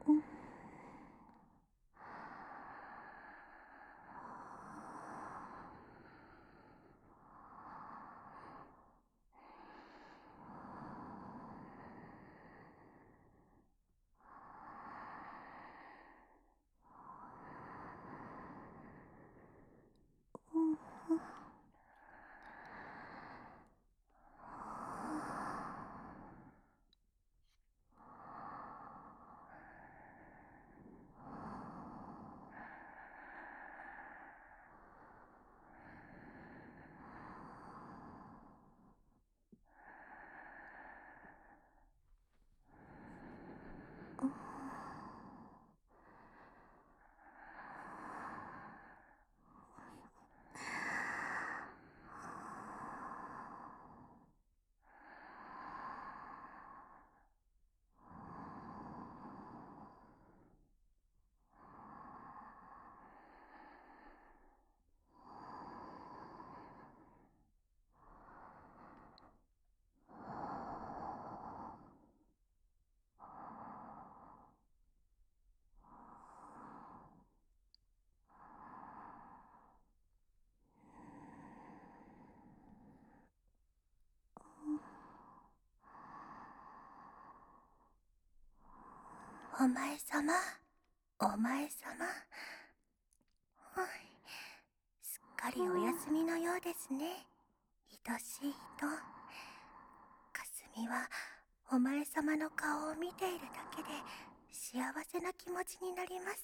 お前さま、お前さま。すっかりお休みのようですね。愛しい人。かすみは、お前さまの顔を見ているだけで、幸せな気持ちになります。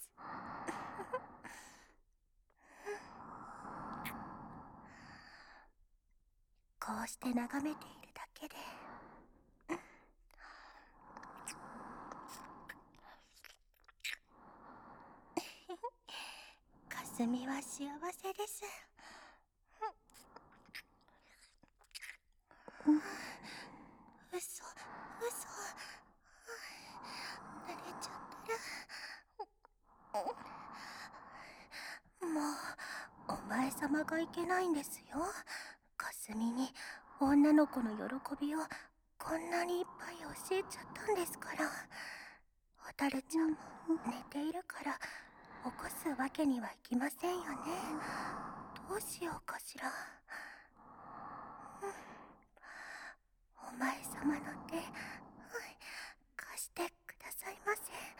こうして眺めているだけで、かすみは幸せです。嘘、嘘。慣れちゃったら。もう、お前さまがいけないんですよ。かすみに、女の子の喜びを、こんなにいっぱい教えちゃったんですから。おたるちゃんも寝ているから起こすわけにはいきませんよね。どうしようかしら。お前さまの手、貸してくださいませ。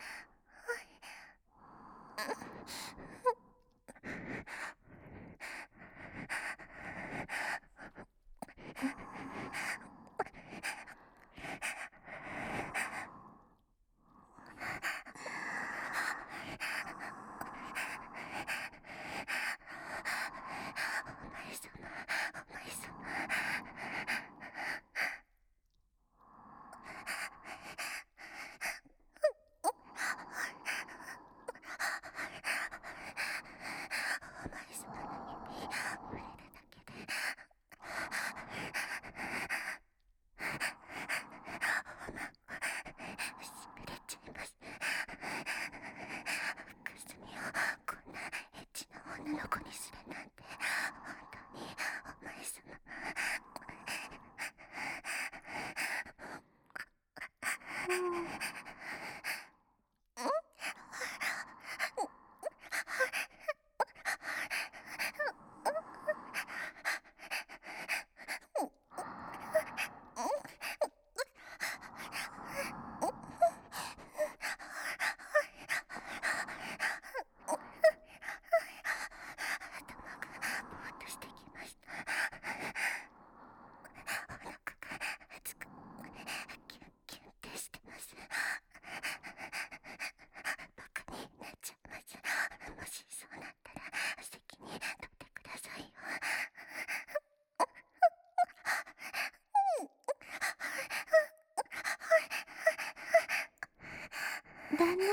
旦那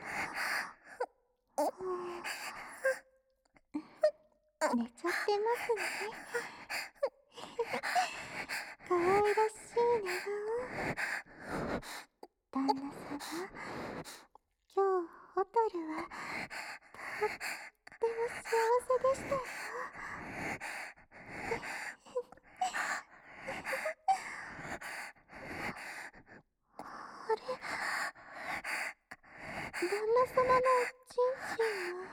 様、寝ちゃってますね。かわいらしい寝顔。旦那様、今日ホタルはとっても幸せでしたよ。あれ、 様のちんちんも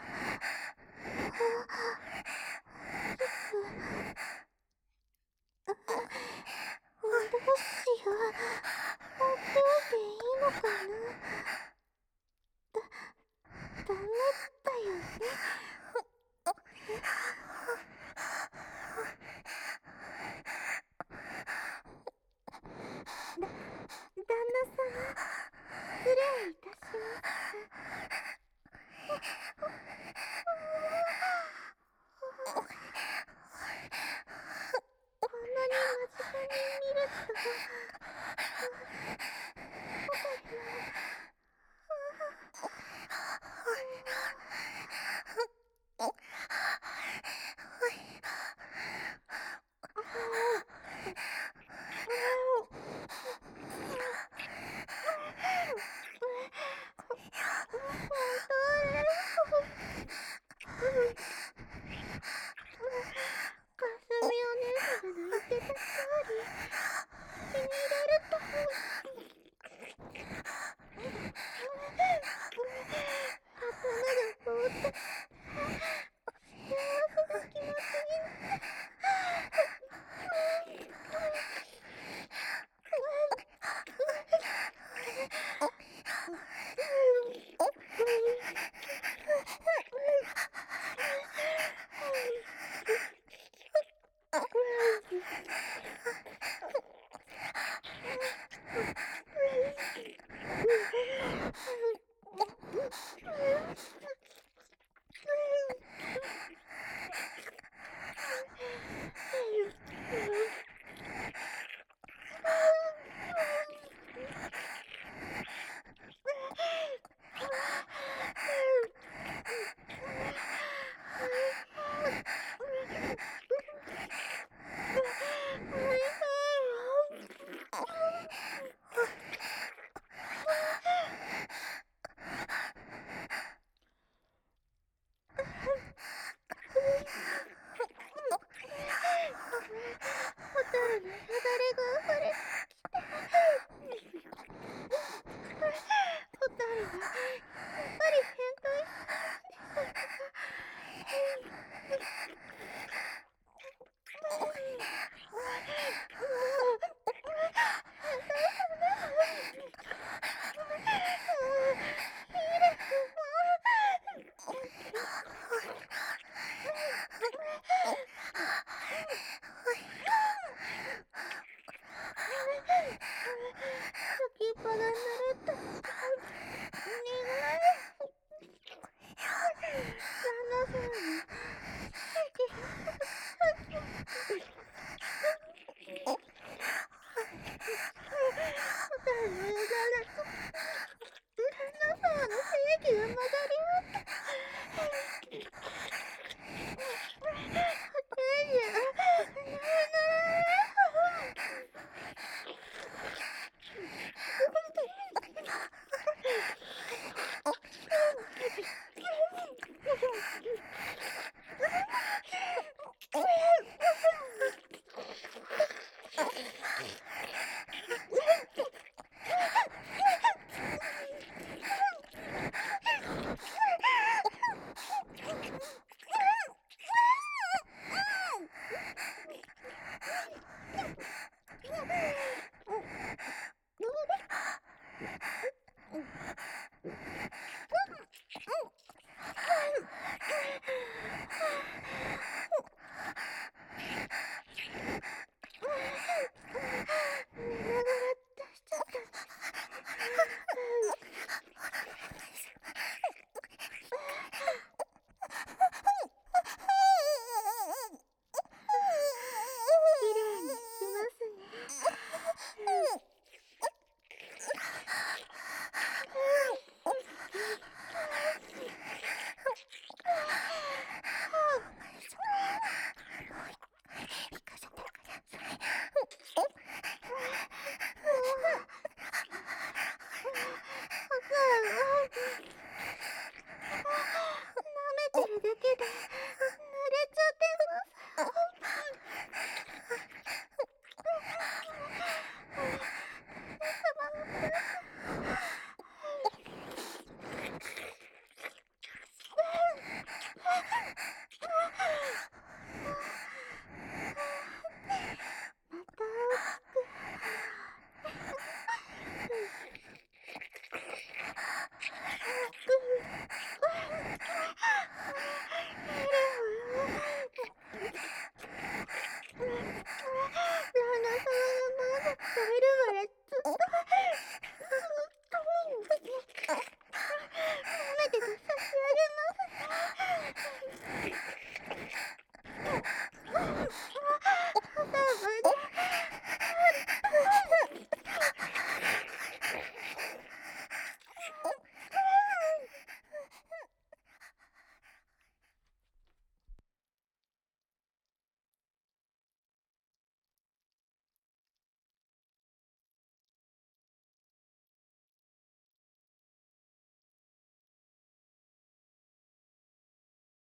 大きく。どうしよう。放っておいていいのかな。ダメだよね。旦那様、失礼いたします。こんなに間近に見ると、ホテルの、かすみお姉さんが言ってた通り、気に入れると。頭がぼーっと、幸せな気持ちになって。